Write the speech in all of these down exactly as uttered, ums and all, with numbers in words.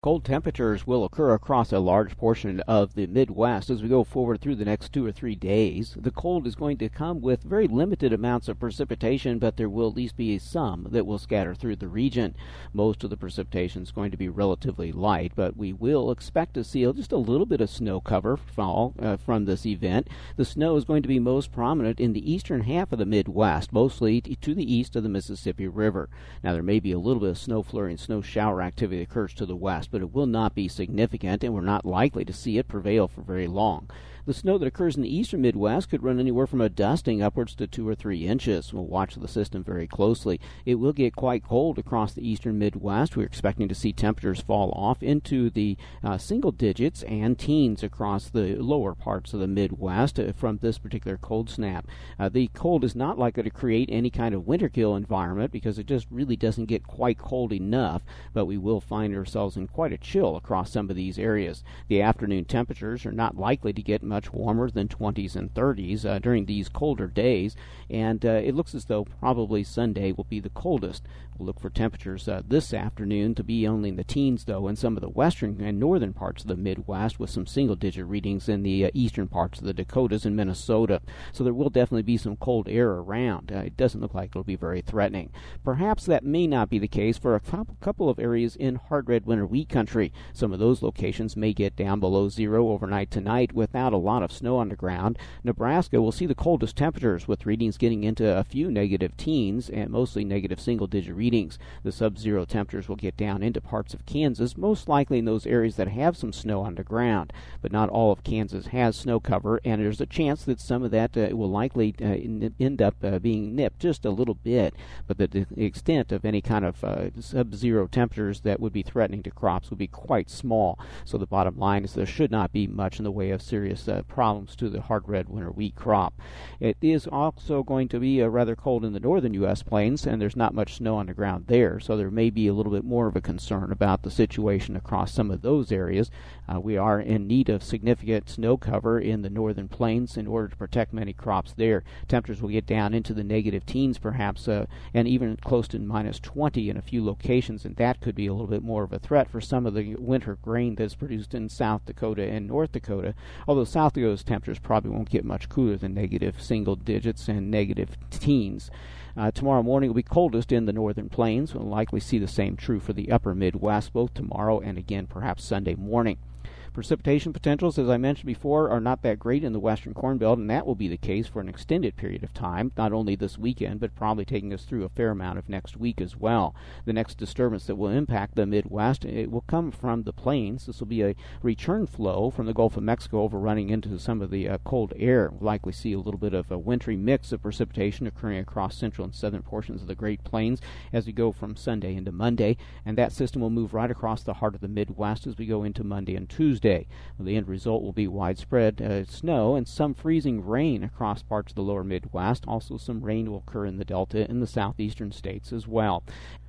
Cold temperatures will occur across a large portion of the Midwest as we go forward through the next two or three days. The cold is going to come with very limited amounts of precipitation, but there will at least be some that will scatter through the region. Most of the precipitation is going to be relatively light, but we will expect to see just a little bit of snow cover fall uh, from this event. The snow is going to be most prominent in the eastern half of the Midwest, mostly to the east of the Mississippi River. Now, there may be a little bit of snow flurry and snow shower activity that occurs to the west, but it will not be significant, and we're not likely to see it prevail for very long. The snow that occurs in the eastern Midwest could run anywhere from a dusting upwards to two or three inches. We'll watch the system very closely. It will get quite cold across the eastern Midwest. We're expecting to see temperatures fall off into the uh, single digits and teens across the lower parts of the Midwest uh, from this particular cold snap. Uh, the cold is not likely to create any kind of winter kill environment because it just really doesn't get quite cold enough, but we will find ourselves in quite a chill across some of these areas. The afternoon temperatures are not likely to get much much warmer than twenties and thirties uh, during these colder days, and uh, it looks as though probably Sunday will be the coldest. We'll look for temperatures uh, this afternoon to be only in the teens, though, in some of the western and northern parts of the Midwest, with some single-digit readings in the uh, eastern parts of the Dakotas and Minnesota. So there will definitely be some cold air around. Uh, it doesn't look like it'll be very threatening. Perhaps that may not be the case for a couple of areas in hard red winter wheat country. Some of those locations may get down below zero overnight tonight without a lot of snow on the ground. Nebraska will see the coldest temperatures, with readings getting into a few negative teens and mostly negative single-digit readings. The sub-zero temperatures will get down into parts of Kansas, most likely in those areas that have some snow on the ground. But not all of Kansas has snow cover, and there's a chance that some of that uh, will likely uh, end up uh, being nipped just a little bit. But the, the extent of any kind of uh, sub-zero temperatures that would be threatening to crops would be quite small. So the bottom line is there should not be much in the way of serious uh, problems to the hard red winter wheat crop. It is also going to be uh, rather cold in the northern U S plains, and there's not much snow on the ground there, so there may be a little bit more of a concern about the situation across some of those areas. Uh, we are in need of significant snow cover in the northern plains in order to protect many crops there. Temperatures will get down into the negative teens perhaps, uh, and even close to minus twenty in a few locations, and that could be a little bit more of a threat for some of the winter grain that's produced in South Dakota and North Dakota, although South Dakota's temperatures probably won't get much cooler than negative single digits and negative teens. Uh, tomorrow morning will be coldest in the northern plains. We'll likely see the same true for the upper Midwest, both tomorrow and again perhaps Sunday morning. Precipitation potentials, as I mentioned before, are not that great in the western Corn Belt, and that will be the case for an extended period of time, not only this weekend, but probably taking us through a fair amount of next week as well. The next disturbance that will impact the Midwest, it will come from the plains. This will be a return flow from the Gulf of Mexico overrunning into some of the uh, cold air. We'll likely see a little bit of a wintry mix of precipitation occurring across central and southern portions of the Great Plains as we go from Sunday into Monday, and that system will move right across the heart of the Midwest as we go into Monday and Tuesday. The end result will be widespread uh, snow and some freezing rain across parts of the lower Midwest. Also, some rain will occur in the Delta and the southeastern states as well.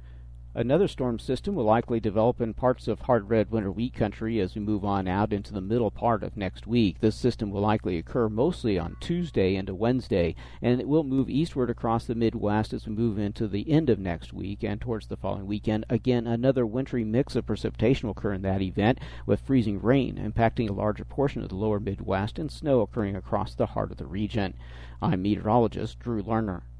Another storm system will likely develop in parts of hard red winter wheat country as we move on out into the middle part of next week. This system will likely occur mostly on Tuesday into Wednesday, and it will move eastward across the Midwest as we move into the end of next week and towards the following weekend. Again, another wintry mix of precipitation will occur in that event, with freezing rain impacting a larger portion of the lower Midwest and snow occurring across the heart of the region. I'm meteorologist Drew Lerner.